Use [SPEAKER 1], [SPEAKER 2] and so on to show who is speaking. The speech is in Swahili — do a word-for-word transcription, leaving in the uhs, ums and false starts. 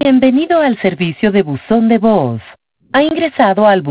[SPEAKER 1] Bienvenido al servicio de buzón de voz. Ha ingresado al